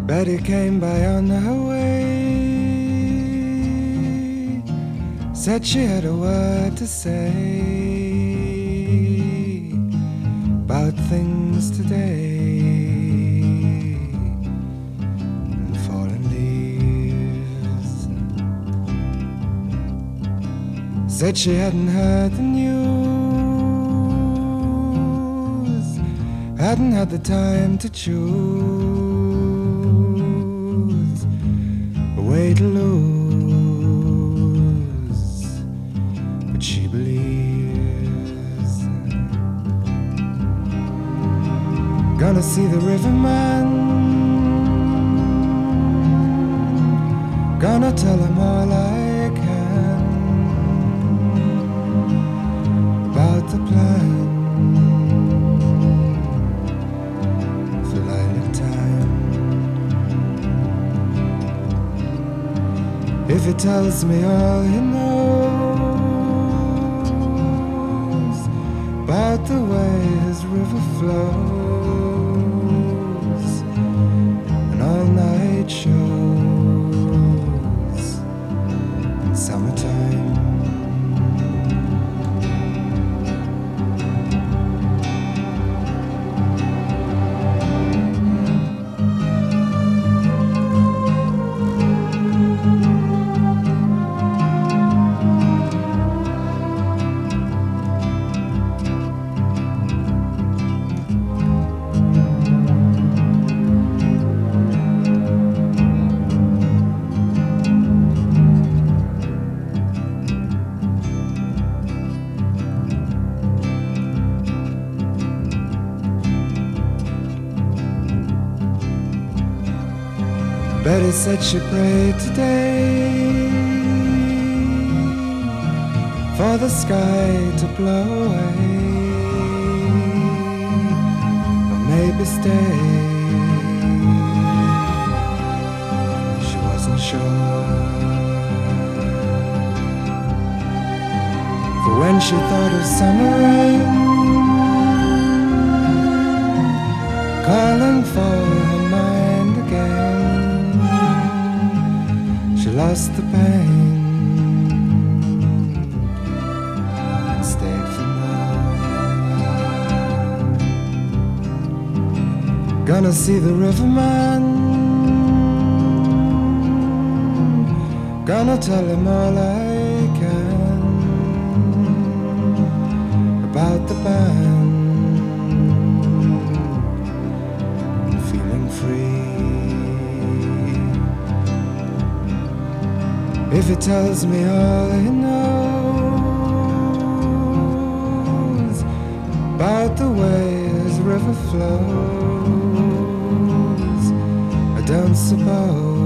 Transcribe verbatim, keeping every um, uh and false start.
Betty came by on her way, said she had a word to say about things today and fallen leaves. Said she hadn't heard the news, hadn't had the time to choose a way to lose, but she believes. Gonna see the riverman, gonna tell him all I can about the plan for lilac time. If he tells me all he knows about the way his river flows and all night shows in summertime. Betty said she prayed today for the sky to blow away, or maybe stay. She wasn't sure, for when she thought of summer rain calling for her mind again, she lost the pain and stayed for more. Gonna see the riverman, gonna tell him all I can about the band, feeling free. If he tells me all he knows about the way his river flows, I don't suppose